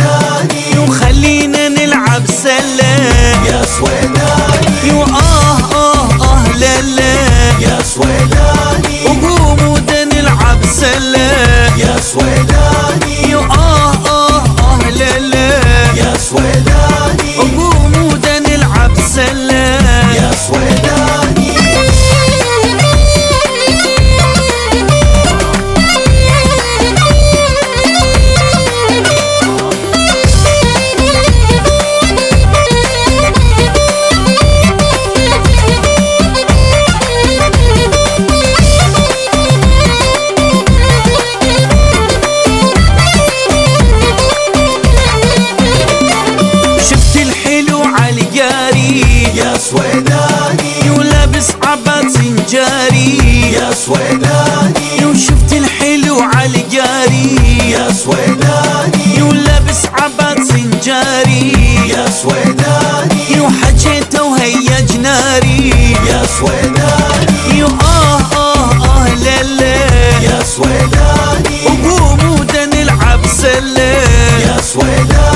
سويداني وخلينا نلعب سلة يا سويداني لا لا يا سويداني وقوموا نلعب سلة يا سويداني لا لا يا سويداني وقوموا نلعب سلة يا سويداني يا سويداني ولابس عبات سنجاري يا سويداني وشفت الحلو عالجاري يا سويداني ولابس عبات سنجاري يا سويداني وحجيته وهي جناري يا سويداني لا لا يا سويداني وقوموا نلعب سلة يا سويداني